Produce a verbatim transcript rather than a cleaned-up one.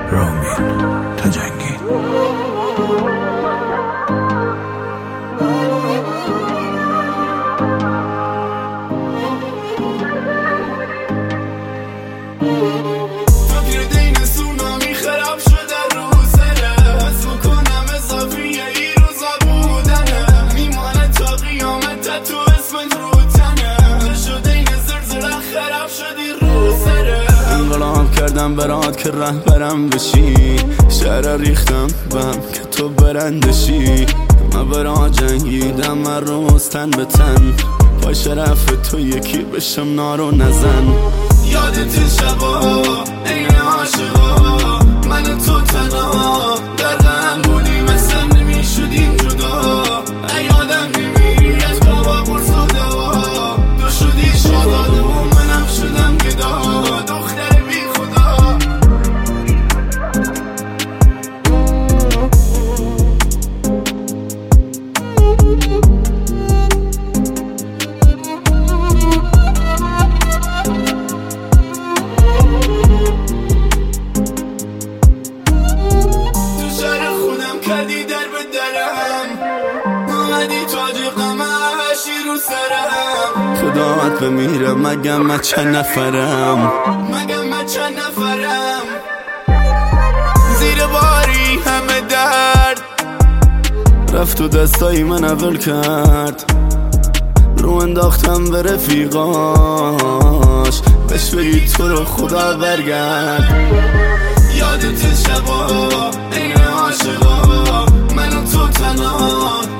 رامین تجنگی. کردم برات که رهبرم بشی، شهر ریختم بهم که تو برندشی. من برات جنگیدم من روز تن به تن، پای شرف تو یکی بشم نارو نزن. یادت شبا این عاشقا من تو تنها در غم بودی، مثل نمیشدیم جدا. یادم نمیری از بابا برس و دوا، تو شدی شاداده و منم شدم گدا. دختر بی خدا تو شهر خودم کردی در به درم، اومدی تاج قمشی رو سرم. خداوند بمیرم مگم من چند نفرم، مگم من چند نفرم. زیر باری همه درد رفت و دستای من اول کرد، رو انداختم به رفیقاش بهش بگی تو رو خدا برگرد. یادت شبا این عاشقا من و تو تنها